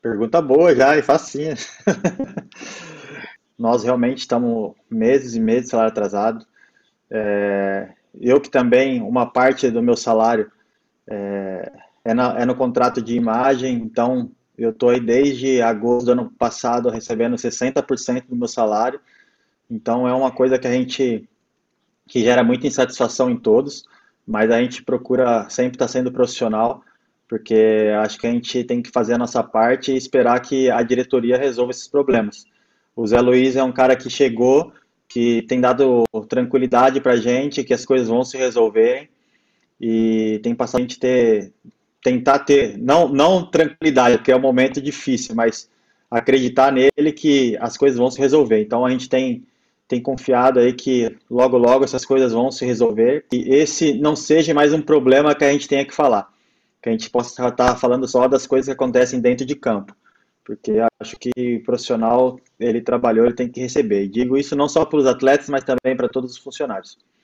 Pergunta boa já e facinha. Nós realmente estamos meses e meses de salário atrasado. Eu que também, uma parte do meu salário é no contrato de imagem, então eu estou aí desde agosto do ano passado recebendo 60% do meu salário. Então é uma coisa que gera muita insatisfação em todos, mas a gente procura sempre estar sendo profissional, porque acho que a gente tem que fazer a nossa parte e esperar que a diretoria resolva esses problemas. O Zé Luiz é um cara que chegou, que tem dado tranquilidade para a gente, que as coisas vão se resolver e tem passado a gente tentar ter, não tranquilidade, porque é um momento difícil, mas acreditar nele que as coisas vão se resolver. Então a gente tem confiado aí que logo logo essas coisas vão se resolver e esse não seja mais um problema que a gente tenha que falar, que a gente possa estar falando só das coisas que acontecem dentro de campo, porque acho que o profissional ele trabalhou, ele tem que receber. E digo isso não só para os atletas, mas também para todos os funcionários.